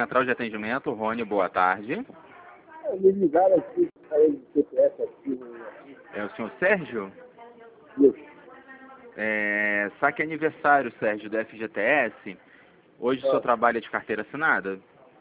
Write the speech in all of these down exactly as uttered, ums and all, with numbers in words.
Central de Atendimento, Rony, boa tarde. É, me ligaram aqui, falei de C P F aqui. É o senhor Sérgio? Isso. É, saque aniversário, Sérgio, do F G T S. Hoje o senhor Ah. trabalha de carteira assinada?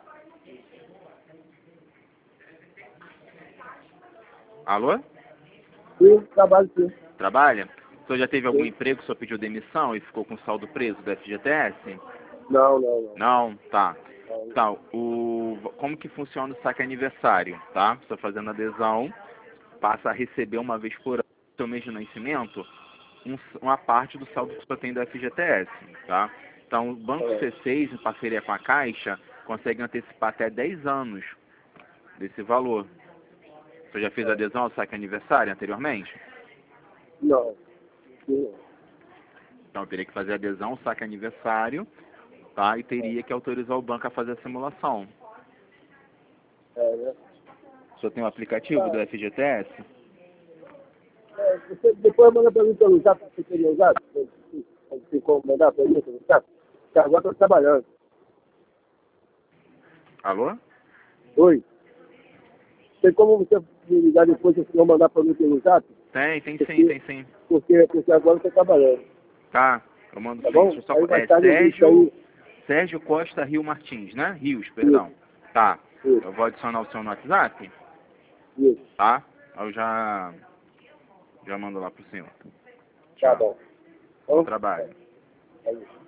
Alô? Sim, trabalho sim. Trabalha? O senhor já teve algum Sim. emprego, o senhor pediu demissão e ficou com saldo preso do F G T S? Não, não, não. Não? Tá. Não. Então, o, como que funciona o saque aniversário, tá? Você fazendo adesão, passa a receber uma vez por ano, no seu mês de nascimento, um, uma parte do saldo que você tem do F G T S, tá? Então, o Banco É. C seis, em parceria com a Caixa, consegue antecipar até dez anos desse valor. Você já fez É. adesão ao saque aniversário anteriormente? Não. Sim. Então, eu teria que fazer adesão ao saque aniversário, tá? E teria que autorizar o banco a fazer a simulação. É, né? O senhor tem o aplicativo do F G T S? É, você depois manda pra mim pelo zap que você queria usar. Tem como mandar pra mim pelo zap? Porque agora eu tô trabalhando. Alô? Oi. Tem como você me ligar depois se não mandar pra mim pelo zap? Tem, tem Porque, sim, tem sim. porque, porque agora eu tô trabalhando. Tá, eu mando Tá sim. bom? Deixa eu só... Aí mais É tarde eu vi isso Sérgio, aí. Sérgio Costa Rio Martins, né? Rios, Isso, perdão. Tá, isso, eu vou adicionar o seu no WhatsApp, isso. tá? Eu já, já mando lá pro senhor. Tá Tchau. bom. Bom Então, trabalho. é isso.